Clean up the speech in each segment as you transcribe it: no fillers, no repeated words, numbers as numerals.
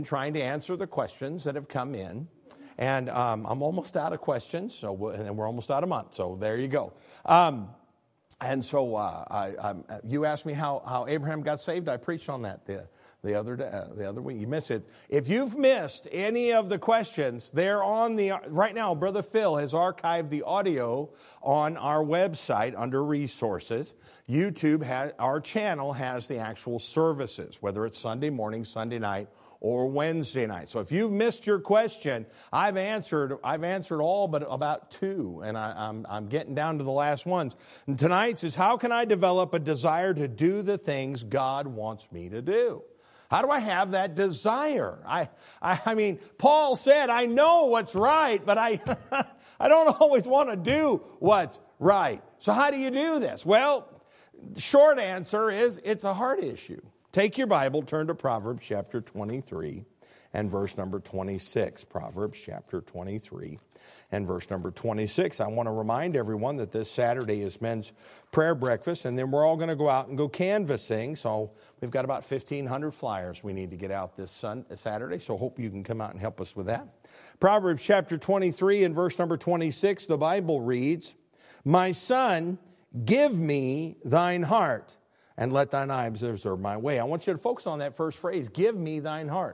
trying to answer the questions that have come in. And I'm almost out of questions, and we're almost out of month, so there you go. And so you asked me how Abraham got saved. I preached on that the other week. You missed it. If you've missed any of the questions, they're on right now. Brother Phil has archived the audio on our website under resources. YouTube our channel has the actual services, whether it's Sunday morning, Sunday night, or Wednesday night. So if you've missed your question, I've answered all but about 2, and I'm getting down to the last ones. And tonight's is, how can I develop a desire to do the things God wants me to do? How do I have that desire? I mean, Paul said, I know what's right, but I don't always want to do what's right. So how do you do this? Well, the short answer is it's a heart issue. Take your Bible, turn to Proverbs chapter 23 and verse number 26. Proverbs chapter 23 and verse number 26. I want to remind everyone that this Saturday is men's prayer breakfast, and then we're all going to go out and go canvassing. So we've got about 1,500 flyers we need to get out this Saturday, so hope you can come out and help us with that. Proverbs chapter 23 and verse number 26, the Bible reads, "My son, give me thine heart, and let thine eyes observe my way." I want you to focus on that first phrase, give me thine heart.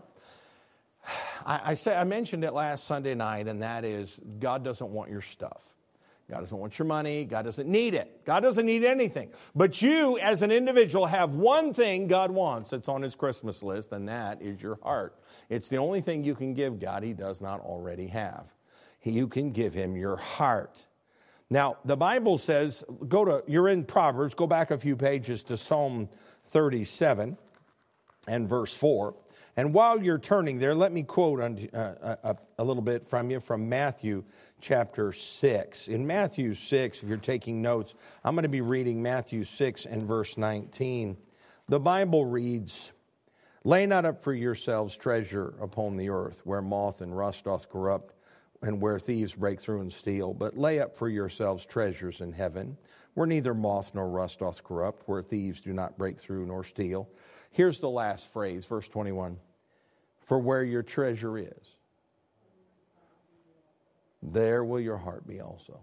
I mentioned it last Sunday night, and that is, God doesn't want your stuff. God doesn't want your money. God doesn't need it. God doesn't need anything. But you, as an individual, have one thing God wants that's on his Christmas list, and that is your heart. It's the only thing you can give God he does not already have. You can give him your heart. Now, the Bible says, you're in Proverbs, go back a few pages to Psalm 37 and verse 4. And while you're turning there, let me quote a little bit from you from Matthew chapter 6. In Matthew 6, if you're taking notes, I'm going to be reading Matthew 6 and verse 19. The Bible reads, "Lay not up for yourselves treasure upon the earth, where moth and rust doth corrupt, and where thieves break through and steal. But lay up for yourselves treasures in heaven, where neither moth nor rust doth corrupt, where thieves do not break through nor steal." Here's the last phrase, verse 21. "For where your treasure is, there will your heart be also."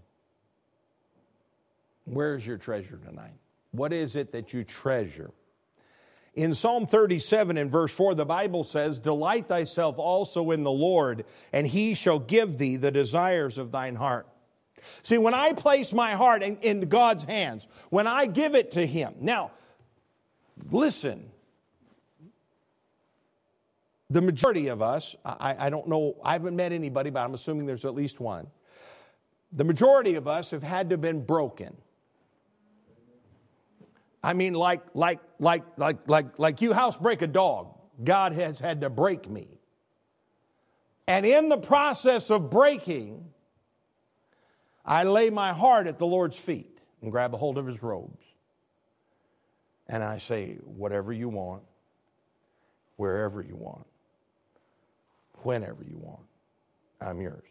Where's your treasure tonight? What is it that you treasure? In Psalm 37 and verse 4, the Bible says, "Delight thyself also in the Lord, and he shall give thee the desires of thine heart." See, when I place my heart in God's hands, when I give it to him. Now, listen. The majority of us, I don't know, I haven't met anybody, but I'm assuming there's at least one. The majority of us have had to have been broken. I mean, like you housebreak a dog. God has had to break me. And in the process of breaking, I lay my heart at the Lord's feet and grab a hold of his robes. And I say, whatever you want, wherever you want, whenever you want, I'm yours.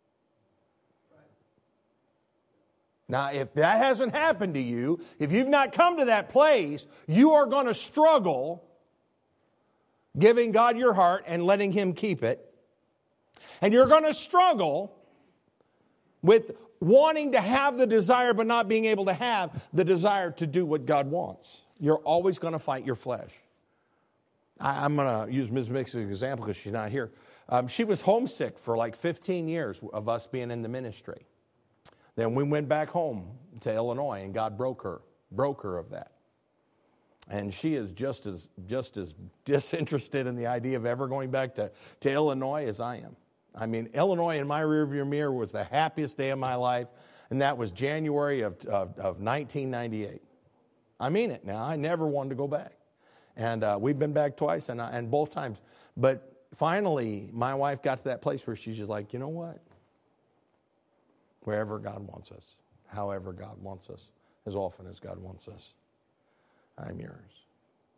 Now, if that hasn't happened to you, if you've not come to that place, you are going to struggle giving God your heart and letting him keep it. And you're going to struggle with wanting to have the desire but not being able to have the desire to do what God wants. You're always going to fight your flesh. I'm going to use Ms. Mix as an example because she's not here. She was homesick for like 15 years of us being in the ministry. Then we went back home to Illinois, and God broke her of that. And she is just as disinterested in the idea of ever going back to Illinois as I am. I mean, Illinois in my rearview mirror was the happiest day of my life, and that was January of 1998. I mean it now. I never wanted to go back. And we've been back twice, and both times. But finally, my wife got to that place where she's just like, you know what? Wherever God wants us, however God wants us, as often as God wants us, I'm yours.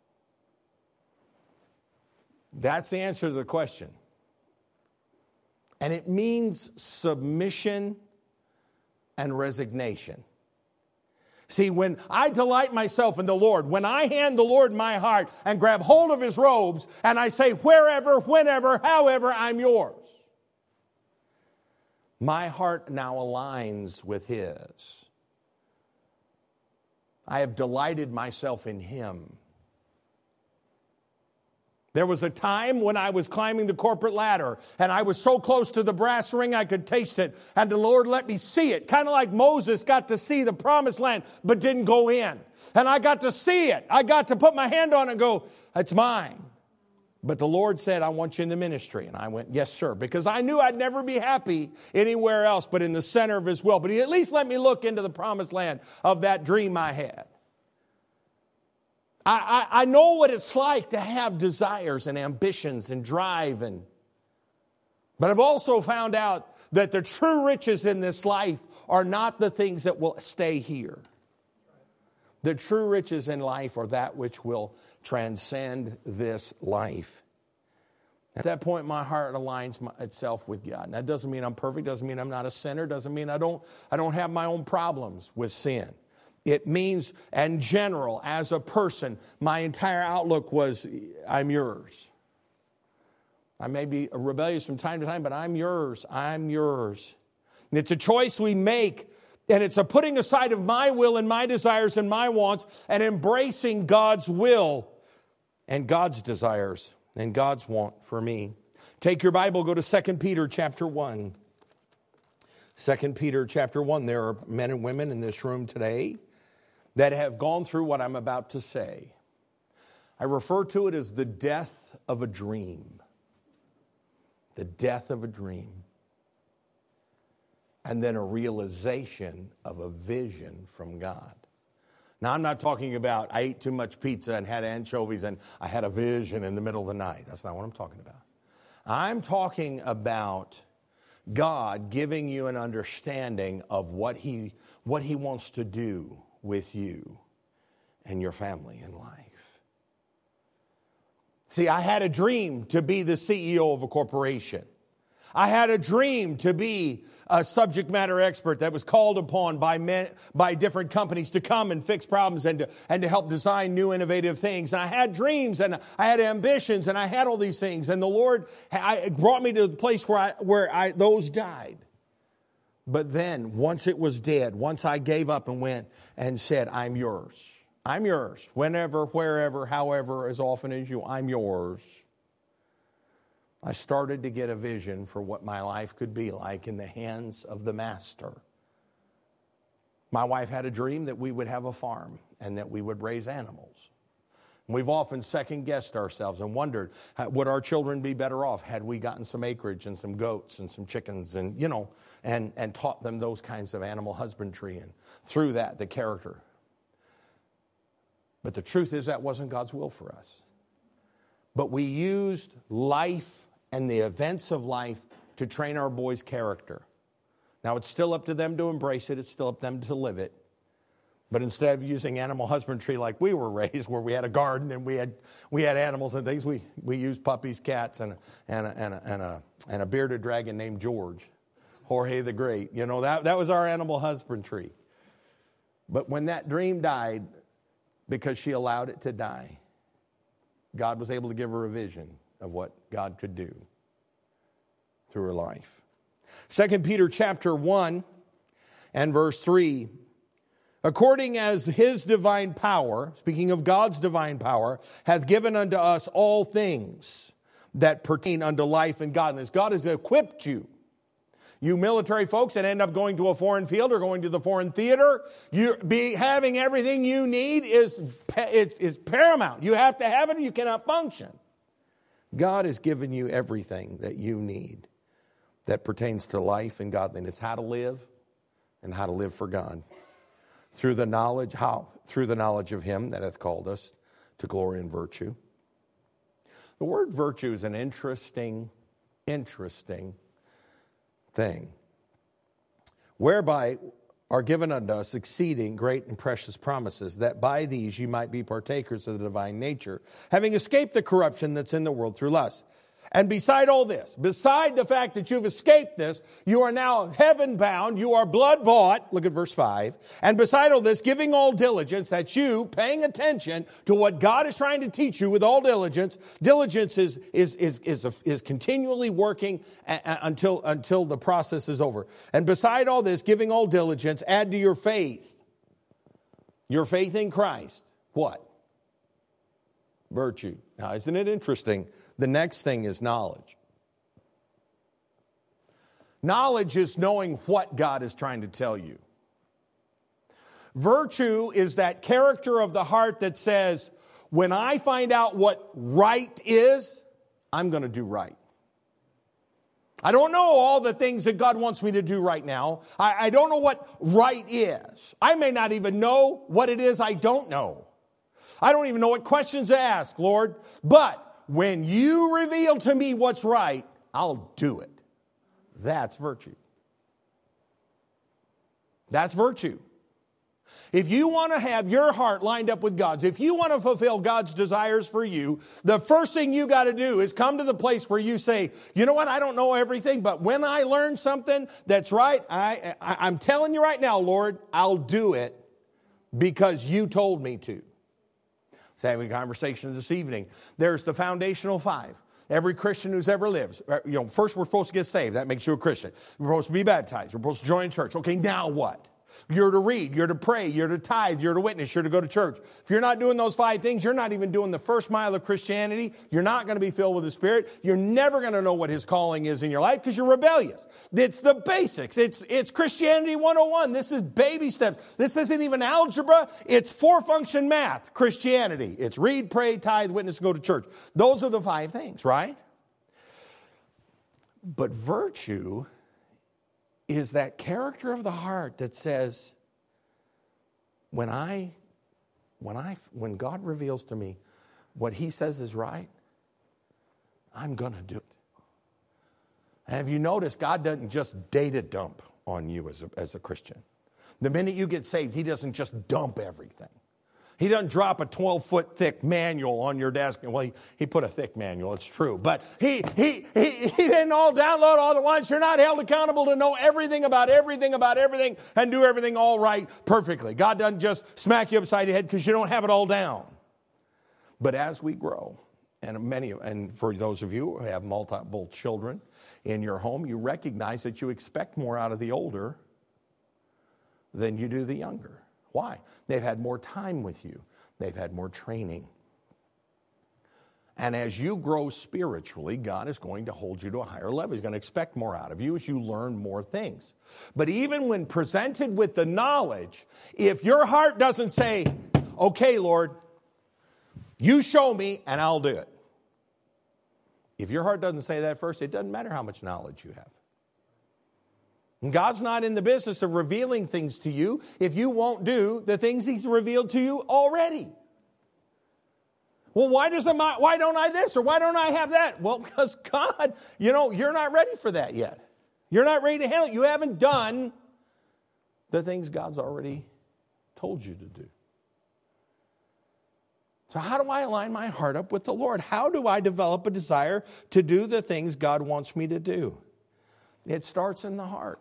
That's the answer to the question. And it means submission and resignation. See, when I delight myself in the Lord, when I hand the Lord my heart and grab hold of his robes and I say, wherever, whenever, however, I'm yours. My heart now aligns with his. I have delighted myself in him. There was a time when I was climbing the corporate ladder and I was so close to the brass ring I could taste it. And the Lord let me see it. Kind of like Moses got to see the promised land but didn't go in. And I got to see it. I got to put my hand on it and go, it's mine. But the Lord said, I want you in the ministry. And I went, yes, sir. Because I knew I'd never be happy anywhere else but in the center of his will. But he at least let me look into the promised land of that dream I had. I know what it's like to have desires and ambitions and drive. But I've also found out that the true riches in this life are not the things that will stay here. The true riches in life are that which will transcend this life. At that point, my heart aligns itself with God. And that doesn't mean I'm perfect, doesn't mean I'm not a sinner, doesn't mean I don't have my own problems with sin. It means, in general, as a person, my entire outlook was, I'm yours. I may be rebellious from time to time, but I'm yours. I'm yours. And it's a choice we make, and it's a putting aside of my will and my desires and my wants and embracing God's will and God's desires and God's want for me. Take your Bible, go to 2 Peter chapter 1. 2 Peter chapter 1. There are men and women in this room today that have gone through what I'm about to say. I refer to it as the death of a dream. The death of a dream. And then a realization of a vision from God. Now, I'm not talking about I ate too much pizza and had anchovies and I had a vision in the middle of the night. That's not what I'm talking about. I'm talking about God giving you an understanding of what He wants to do with you and your family in life. See, I had a dream to be the CEO of a corporation. I had a dream to be a subject matter expert that was called upon by different companies to come and fix problems and to help design new innovative things. And I had dreams and I had ambitions and I had all these things. And the Lord brought me to the place where those died. But then, once it was dead, once I gave up and went and said, I'm yours. I'm yours. Whenever, wherever, however, as often as you, I'm yours. I started to get a vision for what my life could be like in the hands of the Master. My wife had a dream that we would have a farm and that we would raise animals. We've often second-guessed ourselves and wondered, would our children be better off had we gotten some acreage and some goats and some chickens and, and taught them those kinds of animal husbandry and through that, the character. But the truth is that wasn't God's will for us. But we used life and the events of life to train our boys' character. Now, it's still up to them to embrace it. It's still up to them to live it. But instead of using animal husbandry like we were raised, where we had a garden and we had animals and things, we used puppies, cats, and a bearded dragon named George, Jorge the Great. That was our animal husbandry. But when that dream died, because she allowed it to die, God was able to give her a vision of what God could do through her life. 2 Peter chapter 1 and verse 3. According as his divine power, speaking of God's divine power, hath given unto us all things that pertain unto life and godliness. God has equipped you. You military folks that end up going to a foreign field or going to the foreign theater, having everything you need is paramount. You have to have it or you cannot function. God has given you everything that you need that pertains to life and godliness, how to live and how to live for God. Through the knowledge of him that hath called us to glory and virtue. The word virtue is an interesting thing. Whereby are given unto us exceeding great and precious promises, that by these you might be partakers of the divine nature, having escaped the corruption that's in the world through lust. And beside all this, beside the fact that you've escaped this, you are now heaven bound, you are blood bought, look at verse 5. And beside all this, giving all diligence, that's you paying attention to what God is trying to teach you with all diligence. Diligence is continually working until the process is over. And beside all this, giving all diligence, add to your faith in Christ. What? Virtue. Now, isn't it interesting? The next thing is knowledge. Knowledge is knowing what God is trying to tell you. Virtue is that character of the heart that says, when I find out what right is, I'm going to do right. I don't know all the things that God wants me to do right now. I don't know what right is. I may not even know what it is I don't know. I don't even know what questions to ask, Lord. But when you reveal to me what's right, I'll do it. That's virtue. That's virtue. If you want to have your heart lined up with God's, if you want to fulfill God's desires for you, the first thing you got to do is come to the place where you say, you know what, I don't know everything, but when I learn something that's right, I'm telling you right now, Lord, I'll do it because you told me to. I was having a conversation this evening. There's the foundational 5. Every Christian who's ever lived. First we're supposed to get saved. That makes you a Christian. We're supposed to be baptized. We're supposed to join church. Okay, now what? You're to read, you're to pray, you're to tithe, you're to witness, you're to go to church. If you're not doing those 5 things, you're not even doing the first mile of Christianity. You're not going to be filled with the Spirit. You're never going to know what His calling is in your life because you're rebellious. It's the basics. It's Christianity 101. This is baby steps. This isn't even algebra. It's 4-function math, Christianity. It's read, pray, tithe, witness, go to church. Those are the 5 things, right? But virtue is that character of the heart that says, when God reveals to me what He says is right, I'm going to do it. And have you noticed God doesn't just data dump on you as a Christian? The minute you get saved, He doesn't just dump everything. He doesn't drop a 12-foot thick manual on your desk. Well, he put a thick manual, it's true. But he didn't all download all at once. You're not held accountable to know everything about everything and do everything all right perfectly. God doesn't just smack you upside the head because you don't have it all down. But as we grow, and for those of you who have multiple children in your home, you recognize that you expect more out of the older than you do the younger. Why? They've had more time with you. They've had more training. And as you grow spiritually, God is going to hold you to a higher level. He's going to expect more out of you as you learn more things. But even when presented with the knowledge, if your heart doesn't say, okay, Lord, you show me and I'll do it. If your heart doesn't say that first, it doesn't matter how much knowledge you have. And God's not in the business of revealing things to you if you won't do the things He's revealed to you already. Well, why don't I this or why don't I have that? Well, because God, you're not ready for that yet. You're not ready to handle it. You haven't done the things God's already told you to do. So how do I align my heart up with the Lord? How do I develop a desire to do the things God wants me to do? It starts in the heart.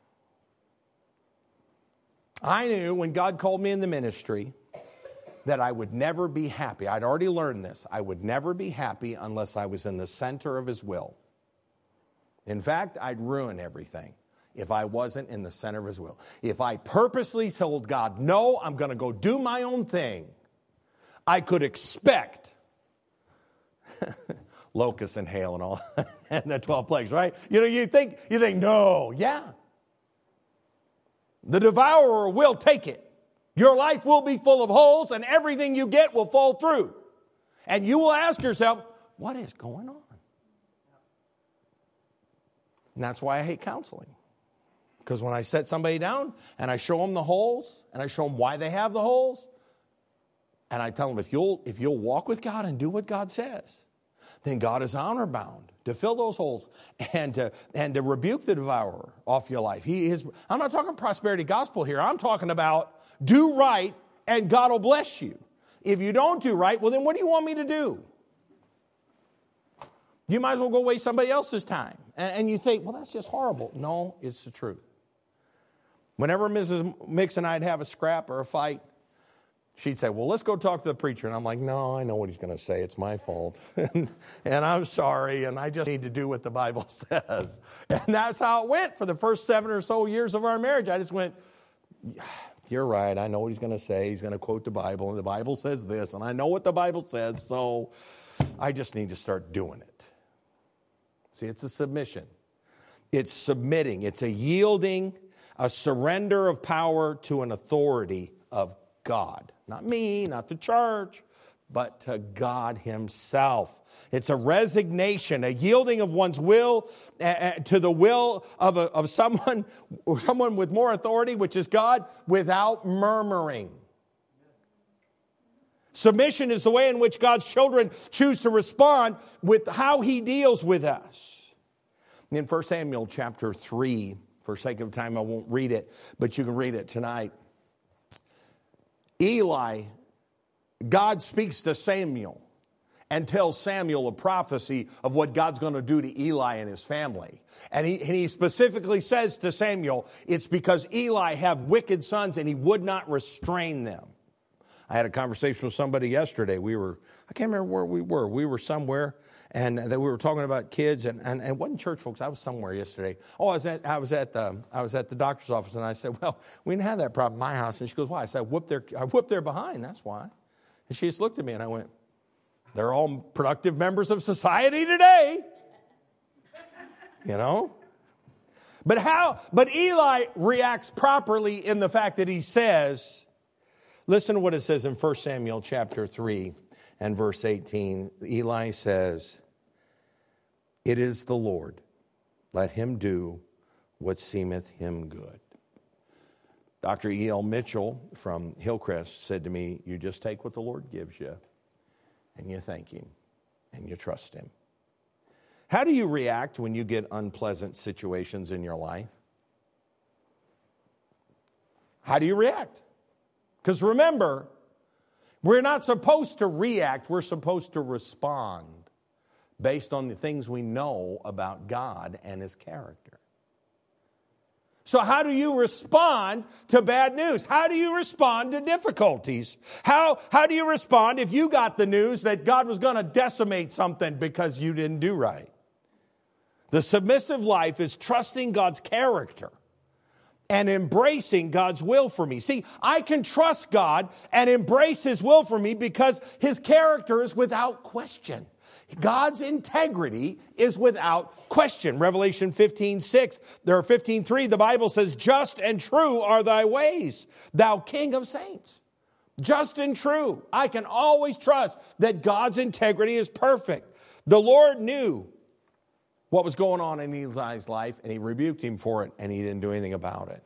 I knew when God called me in the ministry that I would never be happy. I'd already learned this. I would never be happy unless I was in the center of His will. In fact, I'd ruin everything if I wasn't in the center of His will. If I purposely told God, no, I'm going to go do my own thing, I could expect locusts and hail and all and the 12 plagues, right? You think, no, yeah. The devourer will take it. Your life will be full of holes and everything you get will fall through. And you will ask yourself, what is going on? And that's why I hate counseling. Because when I set somebody down and I show them the holes and I show them why they have the holes, and I tell them, if you'll walk with God and do what God says, then God is honor bound to fill those holes and to rebuke the devourer off your life. I'm not talking prosperity gospel here. I'm talking about do right and God will bless you. If you don't do right, well then what do you want me to do? You might as well go waste somebody else's time. And you think, well, that's just horrible. No, it's the truth. Whenever Mrs. Mix and I'd have a scrap or a fight, she'd say, well, let's go talk to the preacher. And I'm like, no, I know what he's going to say. It's my fault. and I'm sorry, and I just need to do what the Bible says. And that's how it went for the first 7 or so years of our marriage. I just went, you're right. I know what he's going to say. He's going to quote the Bible, and the Bible says this, and I know what the Bible says, so I just need to start doing it. See, it's a submission. It's submitting. It's a yielding, a surrender of power to an authority of God. Not me, not the church, but to God himself. It's a resignation, a yielding of one's will to the will of someone with more authority, which is God, without murmuring. Submission is the way in which God's children choose to respond with how he deals with us. In 1 Samuel chapter 3, for sake of time, I won't read it, but you can read it tonight. Eli, God speaks to Samuel and tells Samuel a prophecy of what God's going to do to Eli and his family. And he specifically says to Samuel, it's because Eli have wicked sons and he would not restrain them. I had a conversation with somebody yesterday. I can't remember where we were. We were somewhere, and we were talking about kids, and it wasn't church folks. I was somewhere yesterday. Oh, I was at the doctor's office, and I said, well, we didn't have that problem in my house. And she goes, why? I said, I whipped their behind. That's why. And she just looked at me, and I went, they're all productive members of society today. You know? But Eli reacts properly in the fact that he says, listen to what it says in 1 Samuel chapter 3 and verse 18. Eli says, it is the Lord. Let him do what seemeth him good. Dr. E.L. Mitchell from Hillcrest said to me, you just take what the Lord gives you and you thank him and you trust him. How do you react when you get unpleasant situations in your life? How do you react? Because remember, we're not supposed to react, we're supposed to respond based on the things we know about God and his character. So how do you respond to bad news? How do you respond to difficulties? How do you respond if you got the news that God was going to decimate something because you didn't do right? The submissive life is trusting God's character and embracing God's will for me. See, I can trust God and embrace his will for me because his character is without question. God's integrity is without question. Revelation 15:6, there are 15:3, the Bible says, just and true are thy ways, thou King of saints. Just and true. I can always trust that God's integrity is perfect. The Lord knew what was going on in Eli's life, and he rebuked him for it, and he didn't do anything about it.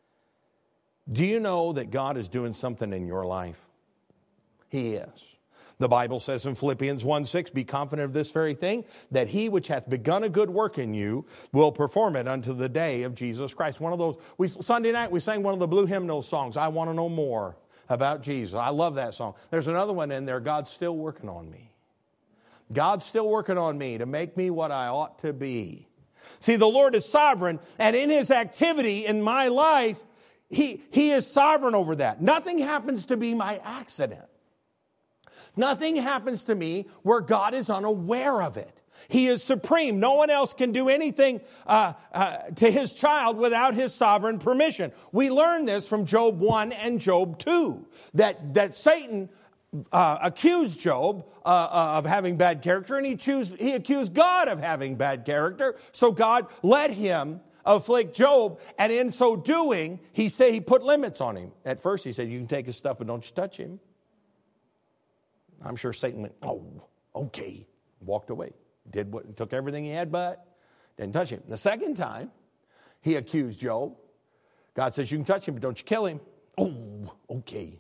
Do you know that God is doing something in your life? He is. The Bible says in Philippians 1:6, be confident of this very thing, that he which hath begun a good work in you will perform it unto the day of Jesus Christ. One of those, Sunday night we sang one of the Blue Hymnal songs, I Want to Know More About Jesus. I love that song. There's another one in there, God's still working on me. God's still working on me to make me what I ought to be. See, the Lord is sovereign, and in his activity in my life, he is sovereign over that. Nothing happens to be my accident. Nothing happens to me where God is unaware of it. He is supreme. No one else can do anything to his child without his sovereign permission. We learn this from Job 1 and Job 2, that Satan accused Job of having bad character, and he accused God of having bad character. So God let him afflict Job, and in so doing, he put limits on him. At first he said, you can take his stuff, but don't you touch him. I'm sure Satan went, oh, okay, walked away. Took everything he had, but didn't touch him. The second time, he accused Job. God says, you can touch him, but don't you kill him. Oh, okay.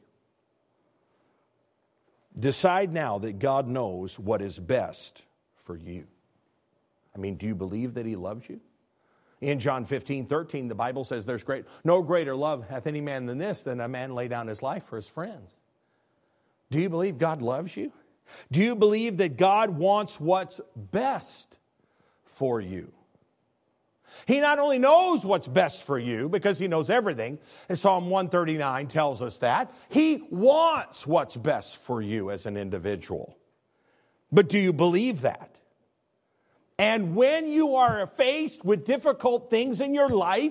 Decide now that God knows what is best for you. I mean, do you believe that he loves you? In John 15:13, the Bible says there's no greater love hath any man than this, than a man lay down his life for his friends. Do you believe God loves you? Do you believe that God wants what's best for you? He not only knows what's best for you, because he knows everything, and Psalm 139 tells us that. He wants what's best for you as an individual. But do you believe that? And when you are faced with difficult things in your life,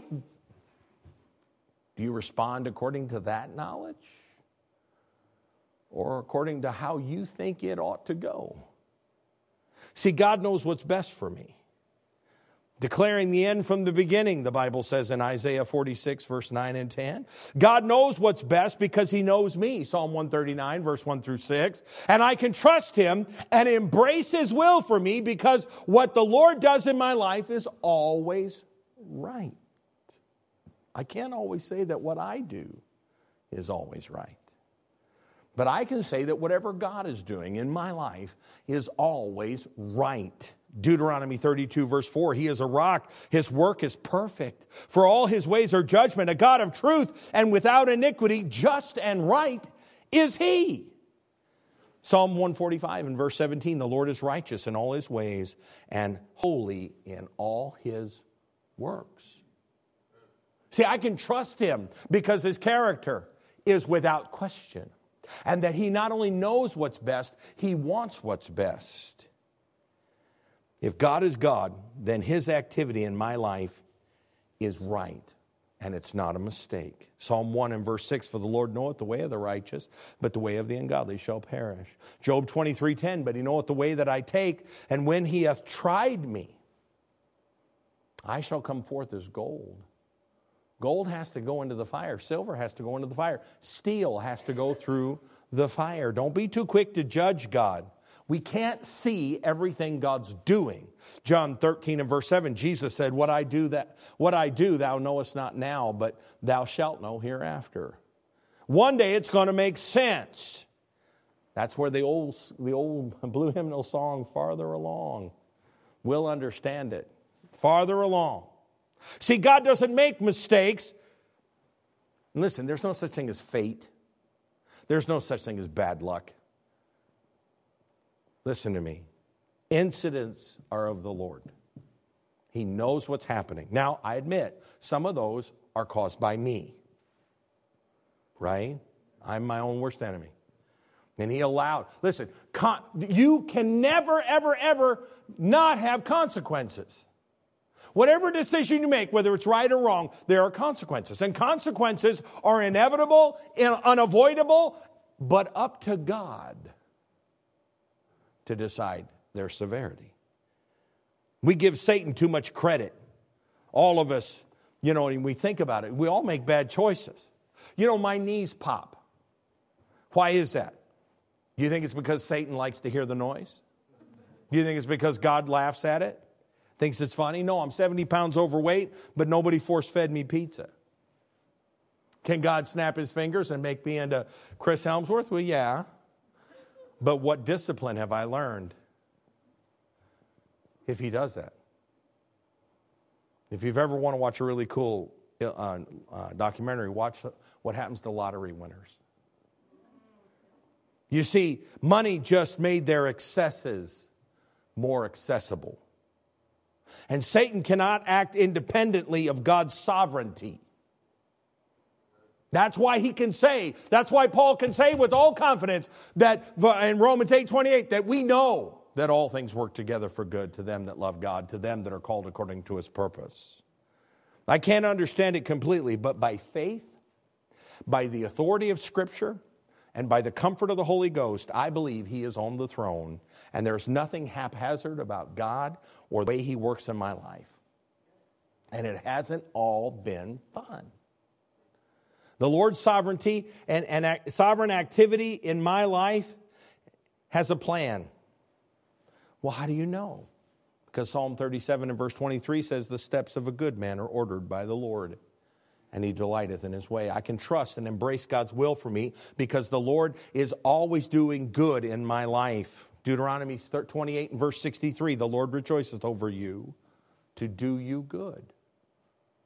do you respond according to that knowledge? Or according to how you think it ought to go? See, God knows what's best for me. Declaring the end from the beginning, the Bible says in Isaiah 46, verse 9 and 10. God knows what's best because he knows me, Psalm 139, verse 1 through 6. And I can trust him and embrace his will for me because what the Lord does in my life is always right. I can't always say that what I do is always right. But I can say that whatever God is doing in my life is always right. Deuteronomy 32, verse 4, he is a rock. His work is perfect. For all his ways are judgment, a God of truth and without iniquity, just and right is he. Psalm 145 and verse 17, the Lord is righteous in all his ways and holy in all his works. See, I can trust him because his character is without question. And that he not only knows what's best, he wants what's best. If God is God, then his activity in my life is right, and it's not a mistake. Psalm 1 and verse 6, for the Lord knoweth the way of the righteous, but the way of the ungodly shall perish. Job 23:10, but he knoweth the way that I take, and when he hath tried me, I shall come forth as gold. Gold has to go into the fire. Silver has to go into the fire. Steel has to go through the fire. Don't be too quick to judge God. We can't see everything God's doing. John 13 and verse 7, Jesus said, what I do, thou knowest not now, but thou shalt know hereafter. One day it's going to make sense. That's where the old blue hymnal song, Farther Along, we'll understand it. Farther along. See, God doesn't make mistakes. Listen, there's no such thing as fate. There's no such thing as bad luck. Listen to me. Incidents are of the Lord. He knows what's happening. Now, I admit, some of those are caused by me. Right? I'm my own worst enemy. And he allowed. Listen, you can never, ever, ever not have consequences. Whatever decision you make, whether it's right or wrong, there are consequences. And consequences are inevitable, unavoidable, but up to God to decide their severity. We give Satan too much credit. All of us, and we think about it, we all make bad choices. My knees pop. Why is that? Do you think it's because Satan likes to hear the noise? Do you think it's because God laughs at it? Thinks it's funny? No, I'm 70 pounds overweight, but nobody force-fed me pizza. Can God snap his fingers and make me into Chris Helmsworth? Well, yeah. But what discipline have I learned if he does that? If you've ever want to watch a really cool documentary, watch what happens to lottery winners. You see, money just made their excesses more accessible. And Satan cannot act independently of God's sovereignty. That's why Paul can say with all confidence that in Romans 8:28 that we know that all things work together for good to them that love God, to them that are called according to his purpose. I can't understand it completely, but by faith, by the authority of Scripture, and by the comfort of the Holy Ghost, I believe he is on the throne, and there's nothing haphazard about God or the way he works in my life. And it hasn't all been fun. The Lord's sovereignty and sovereign activity in my life has a plan. Well, how do you know? Because Psalm 37 and verse 23 says, the steps of a good man are ordered by the Lord, and he delighteth in his way. I can trust and embrace God's will for me because the Lord is always doing good in my life. Deuteronomy 28 and verse 63, the Lord rejoiceth over you to do you good.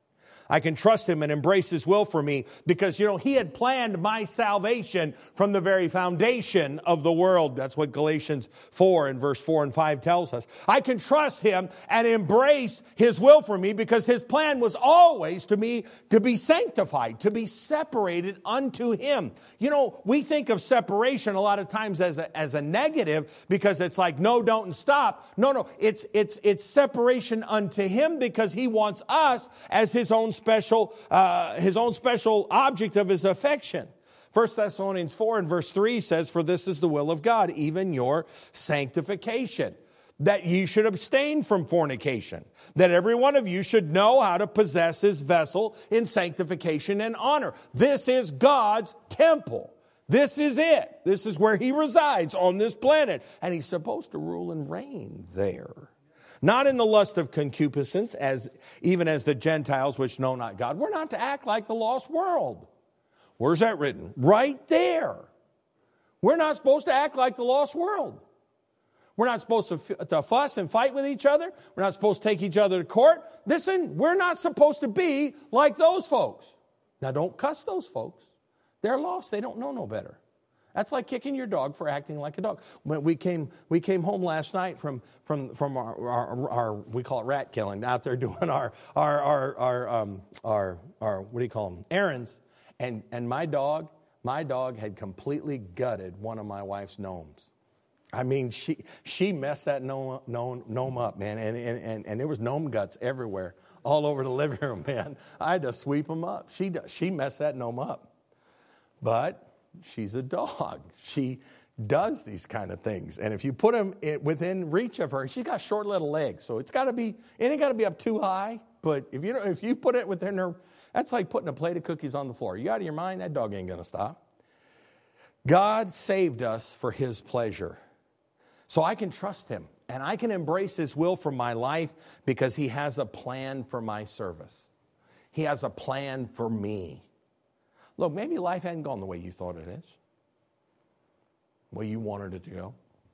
I can trust him and embrace his will for me because, he had planned my salvation from the very foundation of the world. That's what Galatians 4 and verse 4 and 5 tells us. I can trust him and embrace his will for me because his plan was always to be sanctified, to be separated unto him. We think of separation a lot of times as a negative because it's like no, don't, and stop. No, it's separation unto him because he wants us as his own special object of his affection. 1 Thessalonians 4 and verse 3 says, "For this is the will of God, even your sanctification, that ye should abstain from fornication, that every one of you should know how to possess his vessel in sanctification and honor." This is God's temple. This is it. This is where he resides on this planet. And he's supposed to rule and reign there. Not in the lust of concupiscence, even as the Gentiles which know not God. We're not to act like the lost world. Where's that written? Right there. We're not supposed to act like the lost world. We're not supposed to fuss and fight with each other. We're not supposed to take each other to court. Listen, we're not supposed to be like those folks. Now, don't cuss those folks. They're lost. They don't know no better. That's like kicking your dog for acting like a dog. When we came home last night from our we call it rat killing, out there doing our what do you call them, errands, and my dog had completely gutted one of my wife's gnomes. I mean, she messed that gnome up, man, and there was gnome guts everywhere, all over the living room, man. I had to sweep them up. She messed that gnome up, but she's a dog. She does these kind of things. And if you put them within reach of her, she's got short little legs. So it ain't got to be up too high. But if you put it within her, that's like putting a plate of cookies on the floor. You out of your mind? That dog ain't going to stop. God saved us for his pleasure. So I can trust him and I can embrace his will for my life because he has a plan for my service. He has a plan for me. Look, maybe life hadn't gone the way you thought it is, the way you wanted it to go.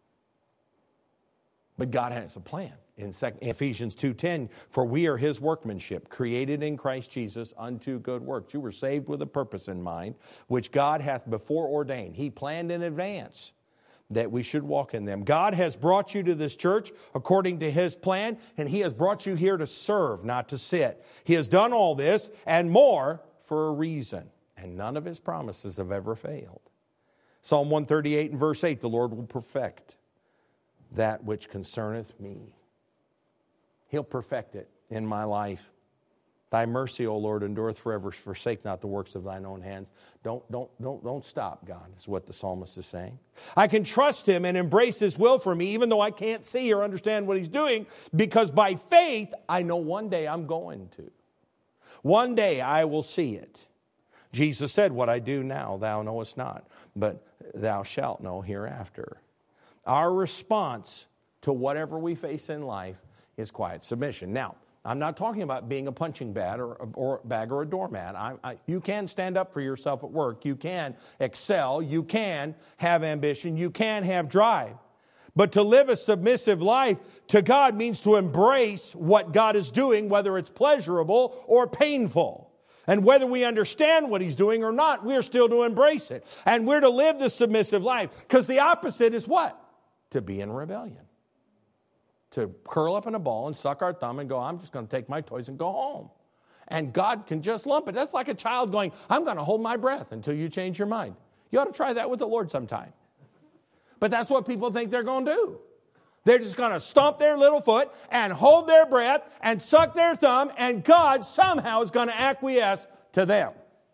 But God has a plan. In Ephesians 2:10, "For we are his workmanship, created in Christ Jesus unto good works." You were saved with a purpose in mind, which God hath before ordained. He planned in advance that we should walk in them. God has brought you to this church according to his plan, and he has brought you here to serve, not to sit. He has done all this and more for a reason. And none of his promises have ever failed. Psalm 138 and verse 8, "The Lord will perfect that which concerneth me." He'll perfect it in my life. "Thy mercy, O Lord, endureth forever. Forsake not the works of thine own hands." Don't stop, God, is what the psalmist is saying. I can trust him and embrace his will for me, even though I can't see or understand what he's doing, because by faith, I know one day I'm going to. One day I will see it. Jesus said, "What I do now, thou knowest not, but thou shalt know hereafter." Our response to whatever we face in life is quiet submission. Now, I'm not talking about being a punching bag or a doormat. You can stand up for yourself at work. You can excel. You can have ambition. You can have drive. But to live a submissive life to God means to embrace what God is doing, whether it's pleasurable or painful. And whether we understand what he's doing or not, we're still to embrace it. And we're to live the submissive life. Because the opposite is what? To be in rebellion. To curl up in a ball and suck our thumb and go, "I'm just going to take my toys and go home." And God can just lump it. That's like a child going, "I'm going to hold my breath until you change your mind." You ought to try that with the Lord sometime. But that's what people think they're going to do. They're just going to stomp their little foot and hold their breath and suck their thumb, and God somehow is going to acquiesce to them.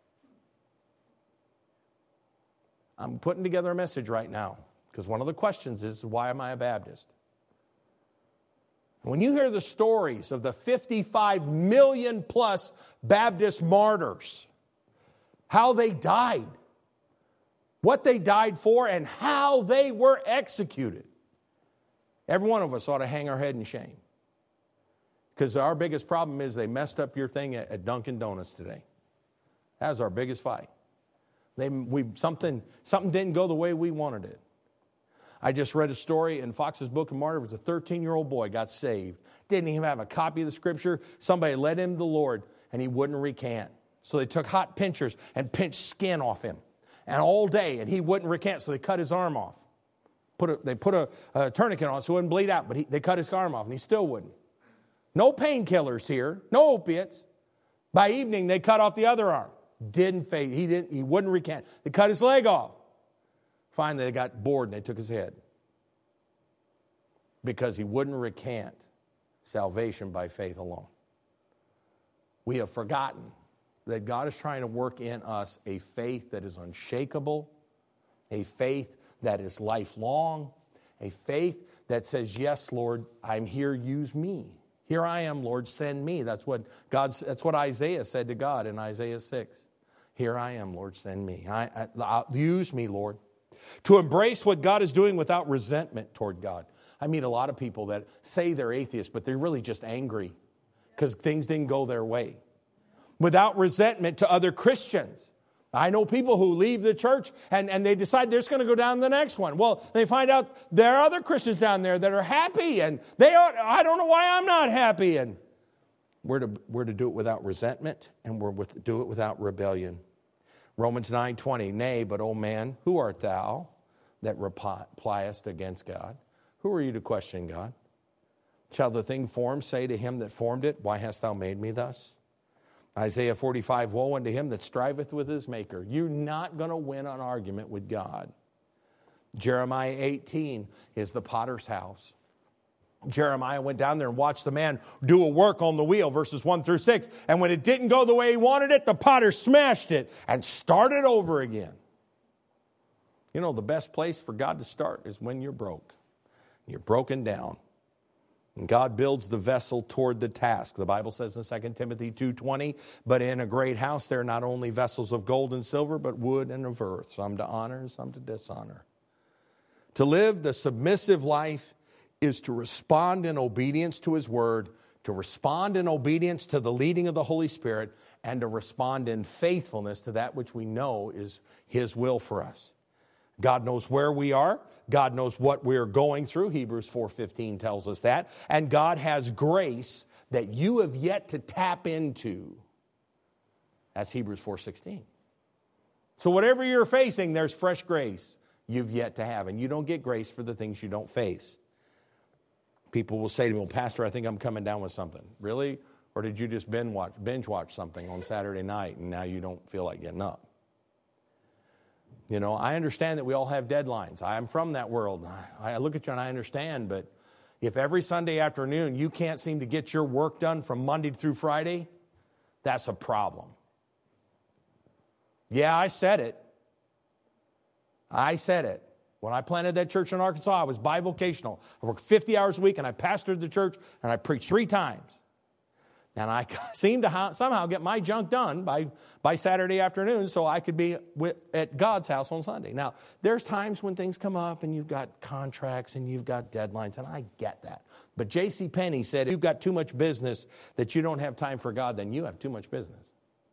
I'm putting together a message right now because one of the questions is, why am I a Baptist? When you hear the stories of the 55 million plus Baptist martyrs, how they died, what they died for, and how they were executed, every one of us ought to hang our head in shame. Because our biggest problem is they messed up your thing at Dunkin' Donuts today. That was our biggest fight. Something didn't go the way we wanted it. I just read a story in Fox's Book of Martyrs. It was a 13-year-old boy got saved. Didn't even have a copy of the scripture. Somebody led him to the Lord. and he wouldn't recant. So they took hot pinchers and pinched skin off him. And all day, and he wouldn't recant, so they cut his arm off. They put a tourniquet on so it wouldn't bleed out, but they cut his arm off, and he still wouldn't. No painkillers here, no opiates. By evening, they cut off the other arm. Didn't fade. He wouldn't recant. They cut his leg off. Finally, they got bored, and they took his head. Because he wouldn't recant salvation by faith alone. We have forgotten that God is trying to work in us a faith that is unshakable, a faith that is lifelong, a faith that says, yes, Lord, I'm here, use me. Here I am, Lord, send me. That's what Isaiah said to God in Isaiah 6. Here I am, Lord, send me. Use me, Lord. To embrace what God is doing without resentment toward God. I meet a lot of people that say they're atheists, but they're really just angry because things didn't go their way. Without resentment to other Christians. I know people who leave the church and they decide they're just going to go down to the next one. Well, they find out there are other Christians down there that are happy, and I don't know why I'm not happy. And we're to do it without resentment, and we're to do it without rebellion. Romans 9:20, nay, but, O man, who art thou that repliest against God? Who are you to question God? Shall the thing formed say to him that formed it, why hast thou made me thus? Isaiah 45, woe unto him that striveth with his maker. You're not going to win an argument with God. Jeremiah 18 is the potter's house. Jeremiah went down there and watched the man do a work on the wheel, verses 1 through 6. And when it didn't go the way he wanted it, the potter smashed it and started over again. You know, the best place for God to start is when you're broke. You're broken down. And God builds the vessel toward the task. The Bible says in 2 Timothy 2:20, but in a great house there are not only vessels of gold and silver, but wood and of earth, some to honor and some to dishonor. To live the submissive life is to respond in obedience to His Word, to respond in obedience to the leading of the Holy Spirit, and to respond in faithfulness to that which we know is His will for us. God knows where we are. God knows what we're going through. Hebrews 4:15 tells us that. And God has grace that you have yet to tap into. That's Hebrews 4:16. So whatever you're facing, there's fresh grace you've yet to have. And you don't get grace for the things you don't face. People will say to me, well, Pastor, I think I'm coming down with something. Really? Or did you just binge watch something on Saturday night and now you don't feel like getting up? You know, I understand that we all have deadlines. I'm from that world. I look at you and I understand, but if every Sunday afternoon you can't seem to get your work done from Monday through Friday, that's a problem. Yeah, I said it. When I planted that church in Arkansas, I was bivocational. I worked 50 hours a week and I pastored the church and I preached 3 times. And I seemed to somehow get my junk done by Saturday afternoon so I could be at God's house on Sunday. Now, there's times when things come up and you've got contracts and you've got deadlines, and I get that. But J.C. Penney said, if you've got too much business that you don't have time for God, then you have too much business.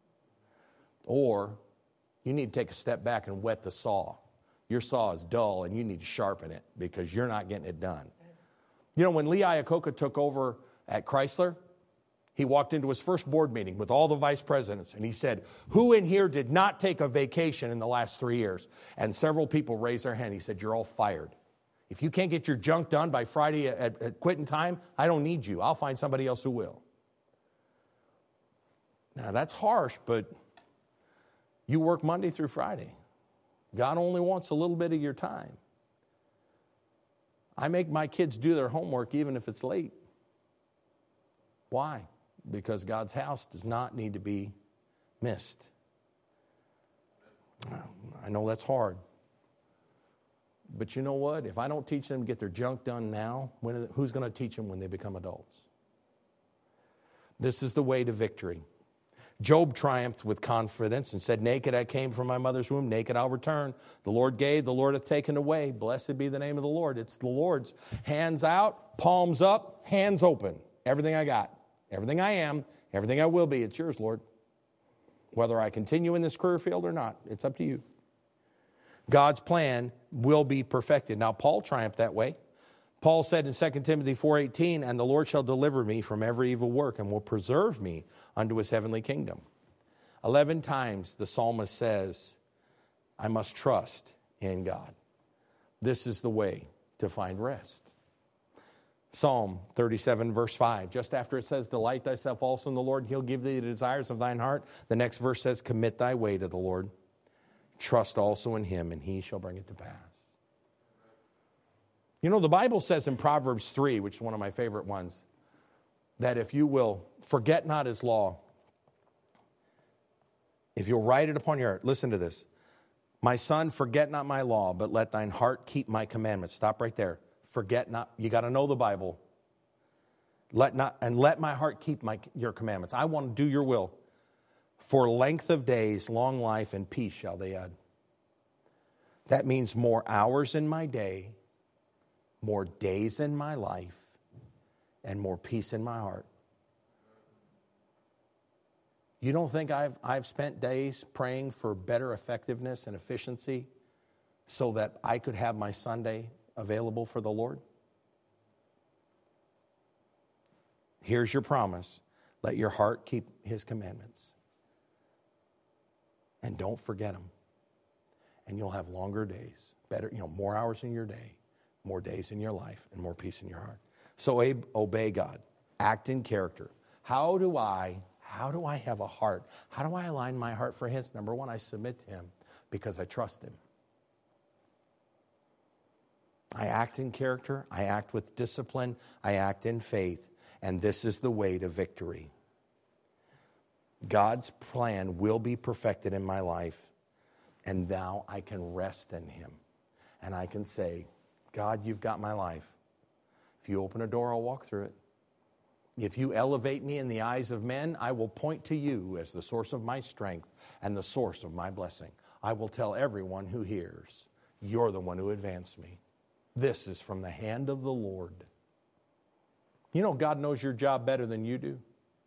Or you need to take a step back and whet the saw. Your saw is dull and you need to sharpen it because you're not getting it done. You know, when Lee Iacocca took over at Chrysler, he walked into his first board meeting with all the vice presidents, and he said, who in here did not take a vacation in the last 3 years? And several people raised their hand. He said, you're all fired. If you can't get your junk done by Friday at quitting time, I don't need you. I'll find somebody else who will. Now, that's harsh, but you work Monday through Friday. God only wants a little bit of your time. I make my kids do their homework even if it's late. Why? Because God's house does not need to be missed. I know that's hard. But you know what? If I don't teach them to get their junk done now, who's going to teach them when they become adults? This is the way to victory. Job triumphed with confidence and said, naked I came from my mother's womb, naked I'll return. The Lord gave, the Lord hath taken away. Blessed be the name of the Lord. It's the Lord's. Hands out, palms up, hands open. Everything I got. Everything I am, everything I will be, it's yours, Lord. Whether I continue in this career field or not, it's up to you. God's plan will be perfected. Now, Paul triumphed that way. Paul said in 2 Timothy 4:18, and the Lord shall deliver me from every evil work and will preserve me unto his heavenly kingdom. 11 times the psalmist says, I must trust in God. This is the way to find rest. Psalm 37 verse 5, just after it says, delight thyself also in the Lord, he'll give thee the desires of thine heart. The next verse says, commit thy way to the Lord. Trust also in him, and he shall bring it to pass. You know, the Bible says in Proverbs 3, which is one of my favorite ones, that if you will forget not his law, if you'll write it upon your heart, listen to this. My son, forget not my law, but let thine heart keep my commandments. Stop right there. Forget not. You got to know the Bible. Let my heart keep your commandments. I want to do your will. For length of days, long life, and peace shall they add. That means more hours in my day, more days in my life, and more peace in my heart. You don't think I've spent days praying for better effectiveness and efficiency so that I could have my Sunday available for the Lord? Here's your promise. Let your heart keep his commandments. And don't forget them. And you'll have longer days, better, more hours in your day, more days in your life, and more peace in your heart. So obey God. Act in character. How do I have a heart? How do I align my heart for his? Number one, I submit to him because I trust him. I act in character. I act with discipline. I act in faith. And this is the way to victory. God's plan will be perfected in my life. And now I can rest in him. And I can say, God, you've got my life. If you open a door, I'll walk through it. If you elevate me in the eyes of men, I will point to you as the source of my strength and the source of my blessing. I will tell everyone who hears, you're the one who advanced me. This is from the hand of the Lord. You know, God knows your job better than you do.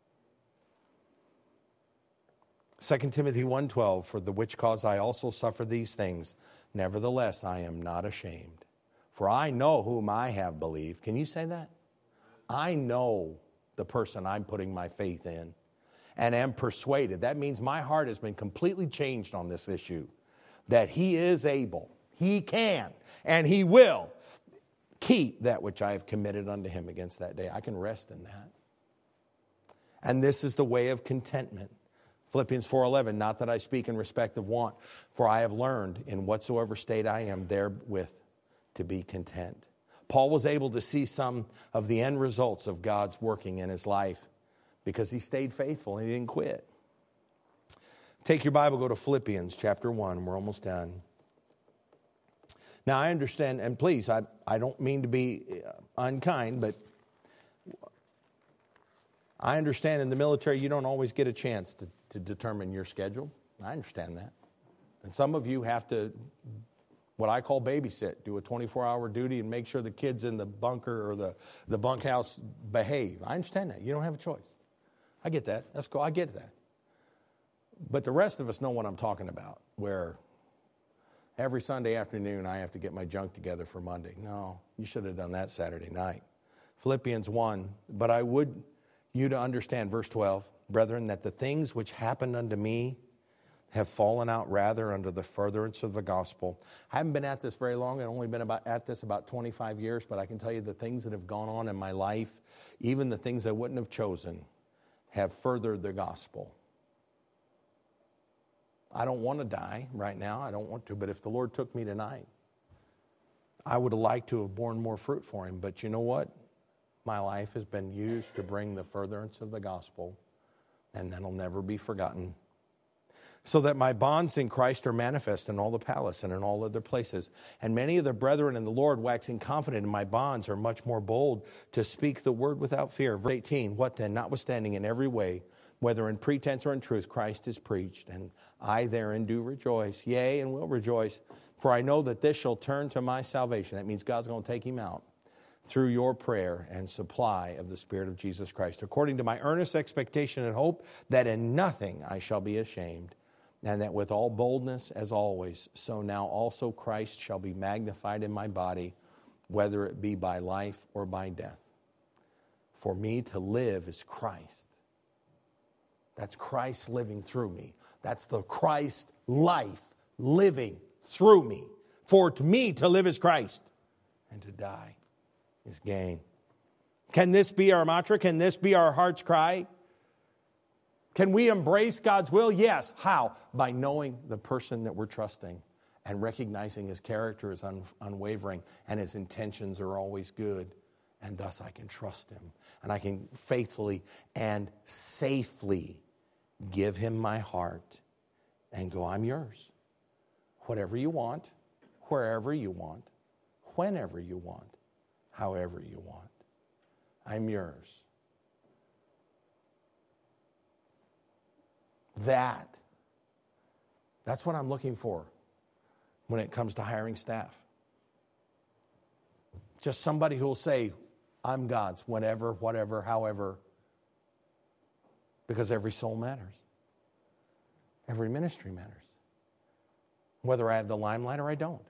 2 Timothy 1:12, for the which cause I also suffer these things. Nevertheless, I am not ashamed. For I know whom I have believed. Can you say that? I know the person I'm putting my faith in and am persuaded. That means my heart has been completely changed on this issue. That he is able, he can, and he will keep that which I have committed unto him against that day. I can rest in that. And this is the way of contentment. Philippians 4:11, not that I speak in respect of want, for I have learned in whatsoever state I am therewith to be content. Paul was able to see some of the end results of God's working in his life because he stayed faithful and he didn't quit. Take your Bible, go to Philippians chapter 1. We're almost done. Now, I understand, and please, I don't mean to be unkind, but I understand in the military you don't always get a chance to determine your schedule. I understand that. And some of you have to, what I call babysit, do a 24-hour duty and make sure the kids in the bunker or the bunkhouse behave. I understand that. You don't have a choice. I get that. That's cool. I get that. But the rest of us know what I'm talking about, where every Sunday afternoon I have to get my junk together for Monday. No, you should have done that Saturday night. Philippians 1, but I would you to understand, verse 12, brethren, that the things which happened unto me have fallen out rather under the furtherance of the gospel. I haven't been at this very long. I've only been at this about 25 years, but I can tell you the things that have gone on in my life, even the things I wouldn't have chosen, have furthered the gospel. I don't want to die right now. I don't want to, but if the Lord took me tonight, I would have liked to have borne more fruit for him. But you know what? My life has been used to bring the furtherance of the gospel, and that'll never be forgotten. So that my bonds in Christ are manifest in all the palace and in all other places. And many of the brethren in the Lord, waxing confident in my bonds, are much more bold to speak the word without fear. Verse 18, what then? Notwithstanding in every way, whether in pretense or in truth, Christ is preached, and I therein do rejoice, yea, and will rejoice. For I know that this shall turn to my salvation. That means God's going to take him out through your prayer and supply of the Spirit of Jesus Christ, according to my earnest expectation and hope that in nothing I shall be ashamed, and that with all boldness as always, so now also Christ shall be magnified in my body, whether it be by life or by death. For me to live is Christ. That's Christ living through me. That's the Christ life living through me. For to me to live is Christ, and to die is gain. Can this be our mantra? Can this be our heart's cry? Can we embrace God's will? Yes. How? By knowing the person that we're trusting and recognizing his character is unwavering and his intentions are always good. And thus I can trust him. And I can faithfully and safely give him my heart and go, I'm yours. Whatever you want, wherever you want, whenever you want, however you want. I'm yours. That's what I'm looking for when it comes to hiring staff. Just somebody who will say, I'm God's, whenever, whatever, however. Because every soul matters. Every ministry matters. Whether I have the limelight or I don't.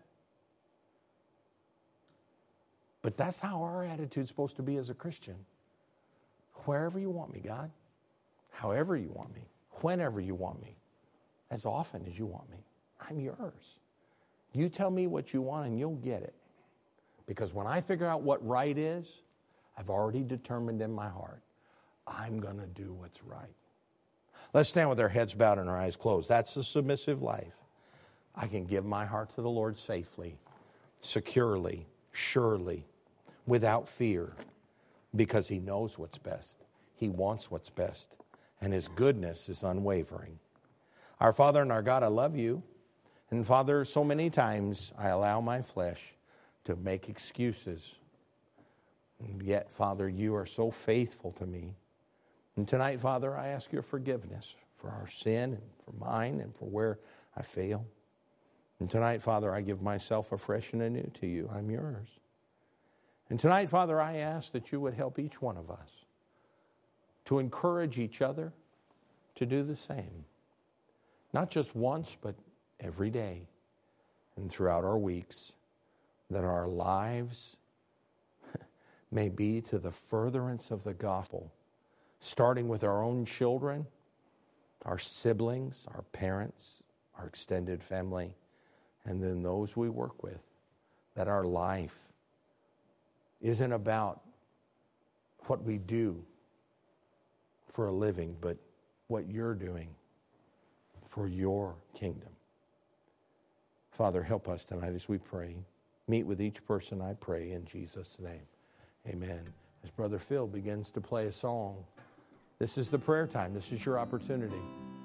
But that's how our attitude's supposed to be as a Christian. Wherever you want me, God. However you want me. Whenever you want me. As often as you want me. I'm yours. You tell me what you want and you'll get it. Because when I figure out what right is, I've already determined in my heart, I'm going to do what's right. Let's stand with our heads bowed and our eyes closed. That's the submissive life. I can give my heart to the Lord safely, securely, surely, without fear, because he knows what's best. He wants what's best, and his goodness is unwavering. Our Father and our God, I love you. And Father, so many times I allow my flesh to make excuses. And yet, Father, you are so faithful to me. And tonight, Father, I ask your forgiveness for our sin and for mine and for where I fail. And tonight, Father, I give myself afresh and anew to you. I'm yours. And tonight, Father, I ask that you would help each one of us to encourage each other to do the same. Not just once, but every day and throughout our weeks, that our lives may be to the furtherance of the gospel, starting with our own children, our siblings, our parents, our extended family, and then those we work with, that our life isn't about what we do for a living, but what you're doing for your kingdom. Father, help us tonight as we pray. Meet with each person, I pray, in Jesus' name. Amen. As Brother Phil begins to play a song, this is the prayer time. This is your opportunity.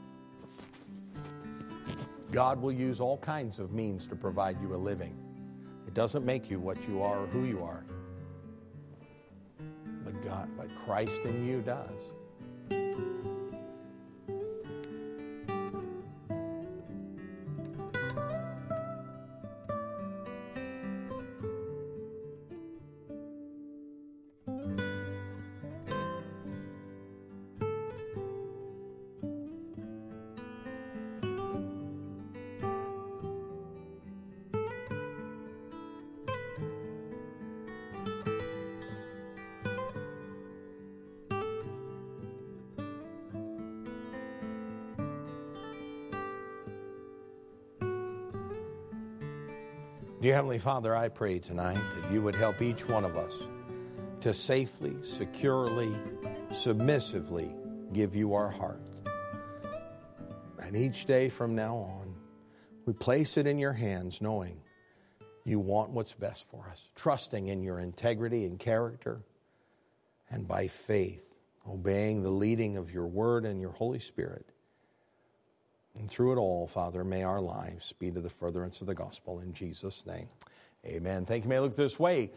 God will use all kinds of means to provide you a living. It doesn't make you what you are or who you are. But Christ in you does. Dear Heavenly Father, I pray tonight that you would help each one of us to safely, securely, submissively give you our heart. And each day from now on, we place it in your hands knowing you want what's best for us, trusting in your integrity and character, and by faith, obeying the leading of your word and your Holy Spirit. And through it all, Father, may our lives be to the furtherance of the gospel in Jesus' name. Amen. Thank you. May I look this way.